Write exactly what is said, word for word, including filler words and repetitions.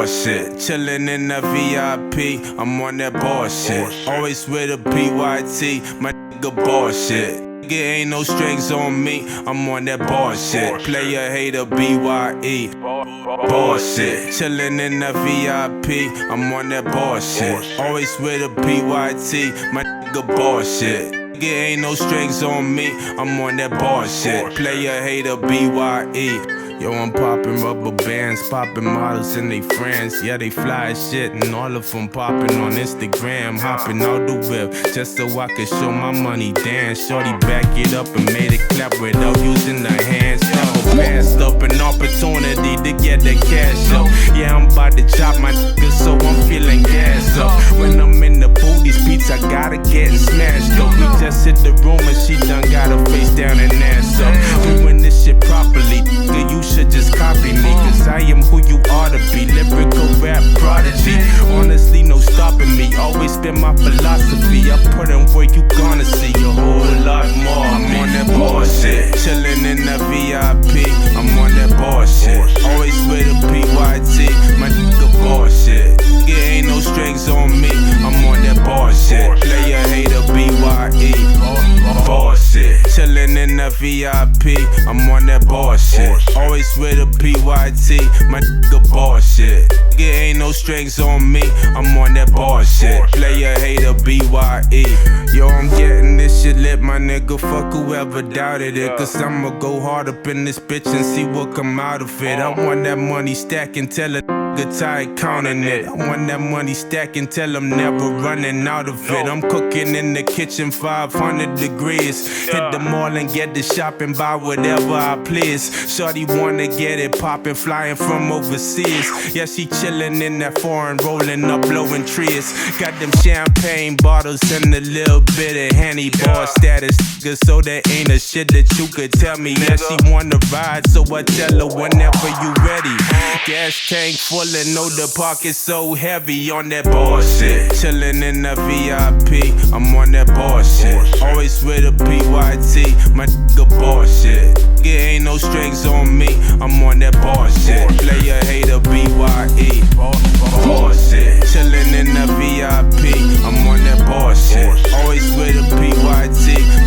bullshit. Chillin' in the V I P, I'm on that bullshit. Always with a P Y T, my nigga bullshit. Nigga ain't no strings on me, I'm on that bullshit. Player hater B Y E, bullshit. Chillin' in the V I P, I'm on that bullshit. Always with a P Y T, my nigga bullshit. Nigga ain't no strings on me, I'm on that bullshit. Player hater B Y E. Yo, I'm poppin' rubber bands, poppin' models and they friends. Yeah, they fly as shit and all of them poppin' on Instagram. Hoppin' out the whip just so I could show my money dance. Shorty back it up and made it clap without using the hands. Never passed up an opportunity to get the cash up. Yeah, I'm about to chop my niggas so I'm feeling gas up. When I'm in the booth, these beats I gotta get smashed up. We just hit the room and she done got her face down and ass up. Doing this shit properly, nigga, you should just copy me, cause I am who you ought to be. Lyrical rap prodigy, honestly no stopping me. Always been my philosophy, I put in work, you gonna see a whole lot more. I'm on that bullshit, chillin' in the V I P, I'm on that bullshit. Always with a P Y T, my nigga bullshit. Nigga ain't no strings on me, I'm on that bullshit. Player hater B Y E, bullshit. Chillin' in the V I P, I'm on that bullshit. Always with a P Y T, my nigga bullshit. Nigga ain't no strings on me, I'm on that bullshit. Player hater B Y E. Yo, I'm getting this shit lit, my nigga. Fuck whoever doubted it, cause I'ma go hard up in this bitch and see what come out of it. I want that money stacking, tell a nigga tired counting it. I want that money stacking, tell I'm never running out of it. I'm cooking in the kitchen five hundred degrees. Hit the mall and get the shopping, buy whatever I please. Shorty wanna get it poppin', flying from overseas. Yeah, she chillin' in that foreign, rolling up, blowing trees. Got them champagne bottles and a little bit of Henny bar status, nigga, so there ain't a shit that you could tell me. Yeah, she wanna ride, so I tell her whenever you ready. Gas tank full and know the pocket so heavy on that bullshit. Chillin' in the V I P, I'm on that bullshit. Always with a P Y T, my nigga bullshit. Nigga ain't no strings on me, I'm on that bullshit. Player hater B Y E, bullshit. Chillin' in the V I P, I'm on that bullshit. Always with a P Y T,